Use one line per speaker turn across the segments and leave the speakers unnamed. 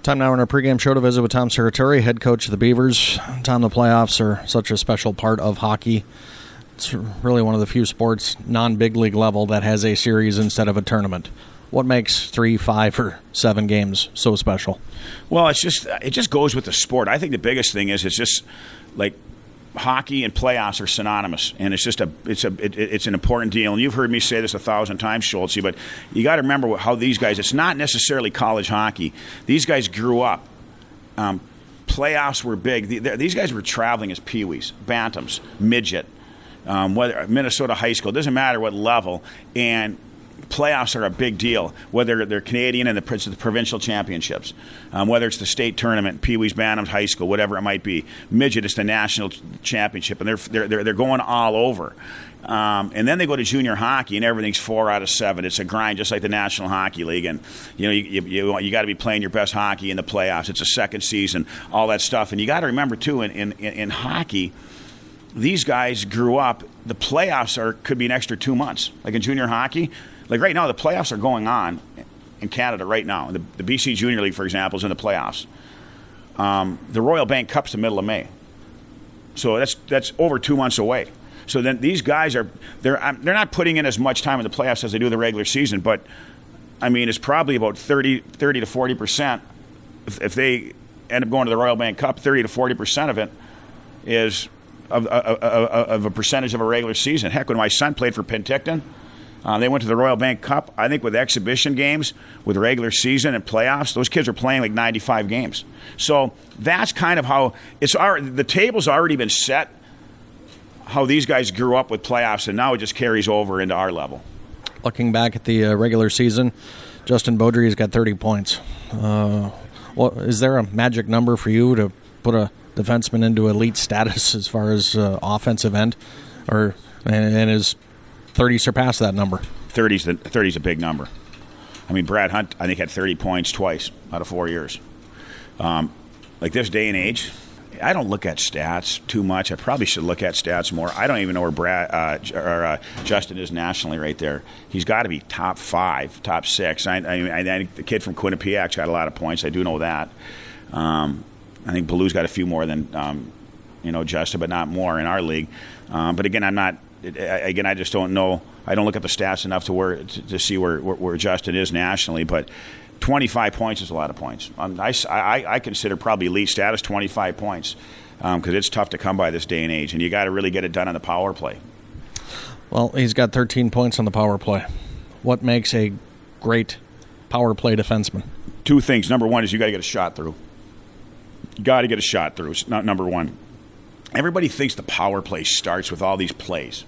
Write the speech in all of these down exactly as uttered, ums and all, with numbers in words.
Time now in our pregame show to visit with Tom Serratore, head coach of the Beavers. Tom, the playoffs are such a special part of hockey. It's really one of the few sports, non-big league level, that has a series instead of a tournament. What makes three, five, or seven games so special?
Well, it's just it just goes with the sport. I think the biggest thing is it's just like hockey and playoffs are synonymous, and it's just a it's a it, it's an important deal. And you've heard me say this a thousand times, Schultz, but you got to remember how these guys. It's not necessarily college hockey. These guys grew up. Um, playoffs were big. These guys were traveling as peewees, bantams, midget, um, whether Minnesota high school. It doesn't matter what level, and playoffs are a big deal, whether they're Canadian and the, the provincial championships, um, whether it's the state tournament, Pee-wees, Bantams, high school, whatever it might be. Midget is the national championship, and they're they're they're going all over. Um, and then they go to junior hockey, and everything's four out of seven. It's a grind, just like the National Hockey League. And you know, you you, you got to be playing your best hockey in the playoffs. It's a second season, all that stuff. And you got to remember too, in, in in hockey, these guys grew up. The playoffs are could be an extra two months, like in junior hockey. Like right now, the playoffs are going on in Canada right now. The, the B C Junior League, for example, is in the playoffs. Um, the Royal Bank Cup's the middle of May, so that's that's over two months away. So then these guys are they're they're not putting in as much time in the playoffs as they do the regular season, but I mean it's probably about thirty to forty percent. If, if they end up going to the Royal Bank Cup, thirty to forty percent of it is of, of, of, of a percentage of a regular season. Heck, when my son played for Penticton. Uh, they went to the Royal Bank Cup. I think with exhibition games, with regular season and playoffs, those kids are playing like ninety-five games. So that's kind of how it's. The table's already been set. How these guys grew up with playoffs, and now it just carries over into our level.
Looking back at the uh, regular season, Justin Beaudry's got thirty points. Uh, well, is there a magic number for you to put a defenseman into elite status as far as uh, offensive end, or and, and is thirty surpassed that number?
thirty's the thirty's a big number. I mean, Brad Hunt, I think, had thirty points twice out of four years. Um, like this day and age, I don't look at stats too much. I probably should look at stats more. I don't even know where Brad uh, or uh, Justin is nationally right there. He's got to be top five, top six. I, I, I think the kid from Quinnipiac's got a lot of points. I do know that. Um, I think Ballou's got a few more than um, you know Justin, but not more in our league. Um, but again, I'm not. Again, I just don't know. I don't look at the stats enough to where to, to see where, where where Justin is nationally. But twenty-five points is a lot of points. Um, I, I, I consider probably elite status twenty-five points because um, it's tough to come by this day and age, and you got to really get it done on the power play.
Well, he's got thirteen points on the power play. What makes a great power play defenseman?
Two things. Number one is you got to get a shot through. You got to get a shot through. It's not number one. Everybody thinks the power play starts with all these plays.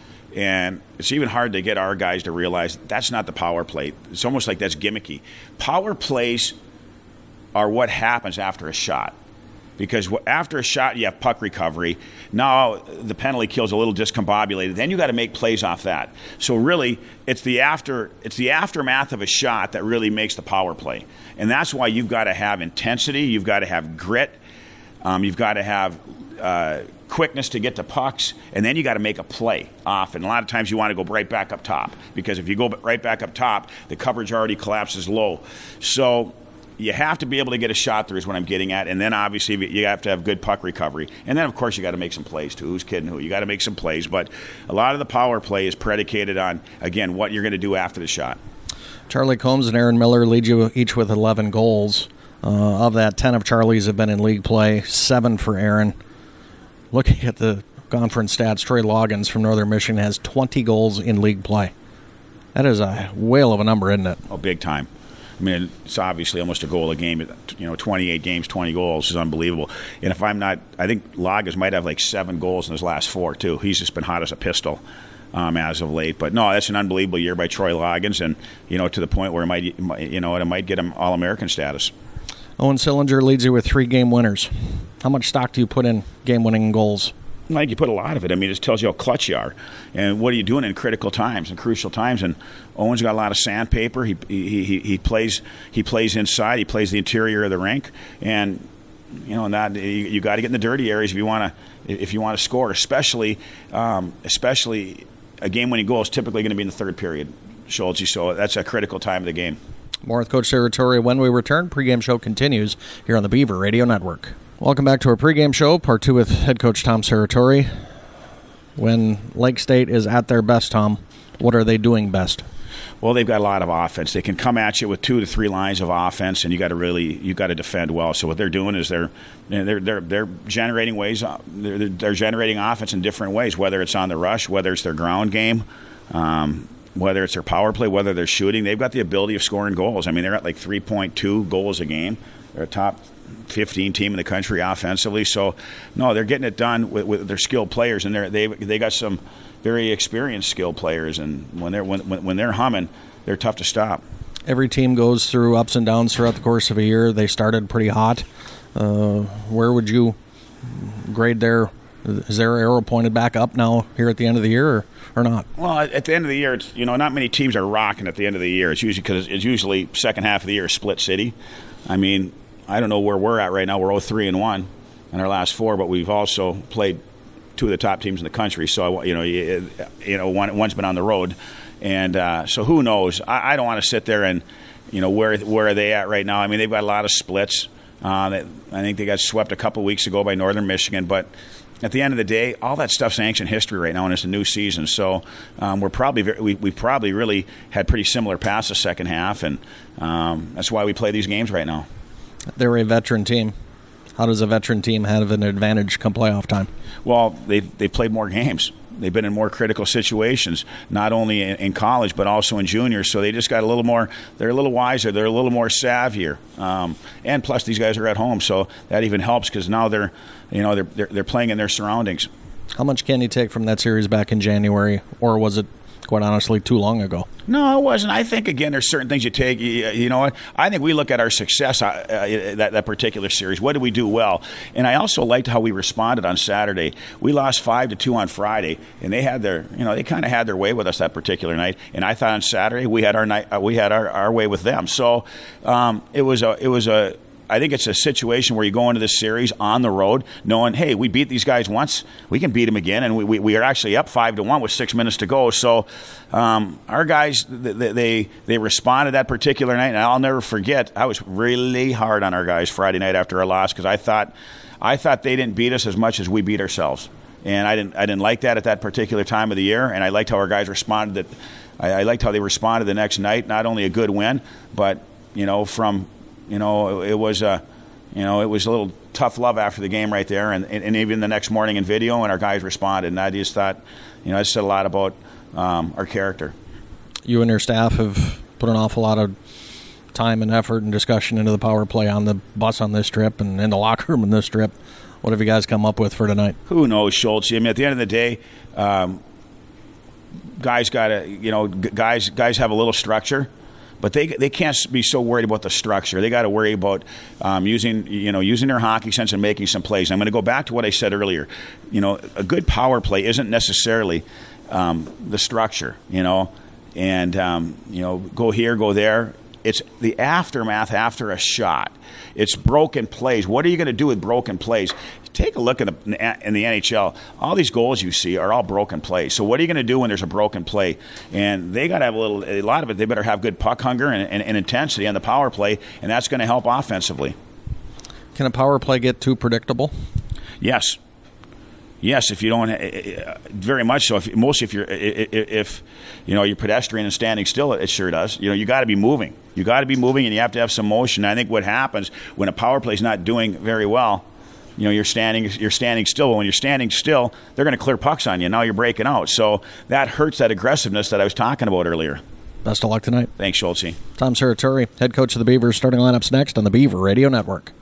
And it's even hard to get our guys to realize that's not the power play. It's almost like that's gimmicky. Power plays are what happens after a shot. Because after a shot, you have puck recovery. Now the penalty kill's a little discombobulated. Then you got to make plays off that. So really, it's the after it's the aftermath of a shot that really makes the power play. And that's why you've got to have intensity. You've got to have grit. Um, you've got to have uh, quickness to get to pucks, and then you got to make a play often. A lot of times you want to go right back up top because if you go right back up top, the coverage already collapses low. So you have to be able to get a shot through is what I'm getting at, and then obviously you have to have good puck recovery. And then, of course, you got to make some plays, too. Who's kidding who? You got to make some plays, but a lot of the power play is predicated on, again, what you're going to do after the shot.
Charlie Combs and Aaron Miller lead you each with eleven goals. Uh, of that, ten of Charlie's have been in league play, seven for Aaron. Looking at the conference stats, Troy Loggins from Northern Michigan has twenty goals in league play. That is a whale of a number, isn't it?
Oh, big time. I mean, it's obviously almost a goal a game. You know, twenty-eight games, twenty goals is unbelievable. And if I'm not, I think Loggins might have like seven goals in his last four, too. He's just been hot as a pistol um, as of late. But, no, that's an unbelievable year by Troy Loggins, and, you know, to the point where it might, you know, it might get him All-American status.
Owen Sillinger leads you with three game winners. How much stock do you put in game-winning goals?
I think you put a lot of it. I mean, it just tells you how clutch you are. And what are you doing in critical times and crucial times? And Owen's got a lot of sandpaper. He he he, he plays he plays inside. He plays the interior of the rink. And, you know, and that you, you got to get in the dirty areas if you want to if you want to score, especially um, especially a game-winning goal is typically going to be in the third period, Schultz. So that's a critical time of the game.
More with Coach Serratore when we return. Pregame show continues here on the Beaver Radio Network. Welcome back to our pregame show, part two with head coach Tom Serratore. When Lake State is at their best, Tom, what are they doing best?
Well, they've got a lot of offense. They can come at you with two to three lines of offense, and you got to really you got to defend well. So what they're doing is they're they're they're they're generating ways. They're, they're generating offense in different ways. Whether it's on the rush, whether it's their ground game, um, whether it's their power play, whether they're shooting, they've got the ability of scoring goals. I mean, they're at like three point two goals a game. They're a top fifteen team in the country offensively. So no, they're getting it done with, with their skilled players, and they they they got some very experienced skilled players, and when they're when, when they're humming, they're tough to stop.
Every team goes through ups and downs throughout the course of a year. They started pretty hot. Uh, where would you grade their? Is their arrow pointed back up now here at the end of the year, or, or not?
Well, at the end of the year, it's, you know, not many teams are rocking at the end of the year. It's usually because it's usually second half of the year split city. I mean, I don't know where we're at right now. We're oh three and one in our last four, but we've also played two of the top teams in the country. So, you know, you, you know, one, one's been on the road. And uh, so who knows? I, I don't want to sit there and, you know, where where are they at right now? I mean, they've got a lot of splits. Uh, they, I think they got swept a couple weeks ago by Northern Michigan. But at the end of the day, all that stuff's ancient history right now, and it's a new season. So um, we're probably very, we we probably really had pretty similar passes second half, and um, that's why we play these games right now.
They're a veteran team. How does a veteran team have an advantage come playoff time?
Well, they've, they've played more games. They've been in more critical situations, not only in, in college but also in juniors. So they just got a little more. They're a little wiser. They're a little more savvier. Um, and plus, these guys are at home, so that even helps because now they're, you know, they're, they're they're playing in their surroundings.
How much can you take from that series back in January, or was it, quite honestly, too long ago?
No, it wasn't. I think, again, there's certain things you take. You, you know what? I think we look at our success, uh, uh, that, that particular series. What did we do well? And I also liked how we responded on Saturday. We lost five to two on Friday, and they had their, you know, they kind of had their way with us that particular night. And I thought on Saturday we had our night, uh, we had our, our way with them. So um, it was a, it was a. I think it's a situation where you go into this series on the road knowing, hey, we beat these guys once, we can beat them again, and we, we, we are actually up five to one with six minutes to go. So um, our guys, they, they they responded that particular night, and I'll never forget. I was really hard on our guys Friday night after our loss because I thought I thought they didn't beat us as much as we beat ourselves, and I didn't I didn't like that at that particular time of the year, and I liked how our guys responded. That I, I liked how they responded the next night. Not only a good win, but you know from You know, it was a, you know, it was a little tough love after the game right there, and, and even the next morning in video, and our guys responded. And I just thought, you know, it said a lot about um, our character.
You and your staff have put an awful lot of time and effort and discussion into the power play on the bus on this trip and in the locker room on this trip. What have you guys come up with for tonight?
Who knows, Schultz? I mean, at the end of the day, um, guys got to, you know, guys guys have a little structure. But they they can't be so worried about the structure. They got to worry about um, using you know using their hockey sense and making some plays. And I'm going to go back to what I said earlier. You know, a good power play isn't necessarily um, the structure. You know, and um, you know go here, go there. It's the aftermath after a shot. It's broken plays. What are you going to do with broken plays? Take a look at the, in the N H L. All these goals you see are all broken plays. So what are you going to do when there's a broken play? And they got to have a little, a lot of it. They better have good puck hunger and, and, and intensity on the power play, and that's going to help offensively.
Can a power play get too predictable?
Yes. Yes, if you don't, very much so. If, mostly if you're, if you know, you're pedestrian and standing still, it sure does. You know, you got to be moving. You got to be moving, and you have to have some motion. I think what happens when a power play is not doing very well, you know, you're standing, you're standing still. But when you're standing still, they're going to clear pucks on you. Now you're breaking out, so that hurts that aggressiveness that I was talking about earlier.
Best of luck tonight.
Thanks, Schultze.
Tom Serratore, head coach of the Beavers. Starting lineups next on the Beaver Radio Network.